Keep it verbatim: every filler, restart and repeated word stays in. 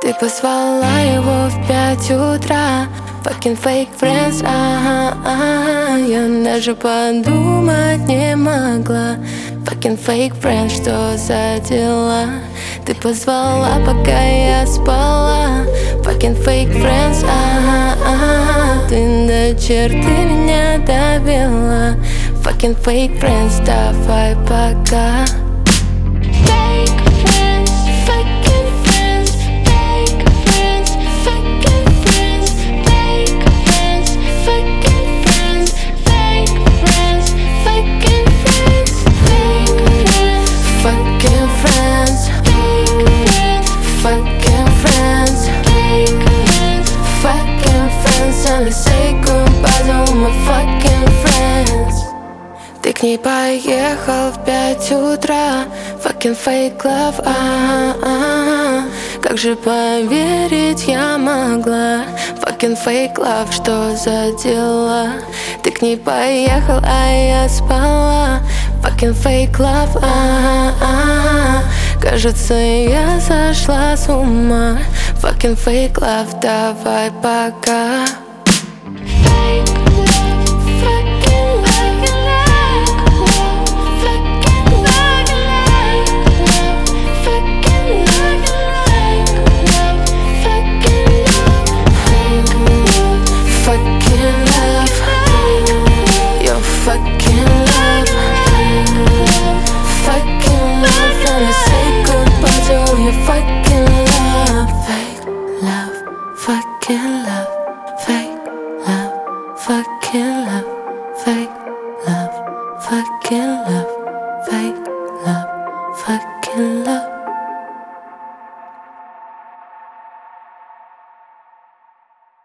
Ты позвала его в пять утра. Fucking fake friends, ага, ага. Я даже подумать не могла. Fucking fake friends, что за дела? Ты позвала, пока я спала. Fucking fake friends, ага, ага. Ты до черты меня довела. Fucking fake friends, давай пока. Ты к ней поехал в пять утра. Fucking fake love, ага, ага. Как же поверить я могла? Fucking fake love, что за дела? Ты к ней поехал, а я спала. Fucking fake love, ага, ага. Кажется, я сошла с ума. Fucking fake love, давай пока.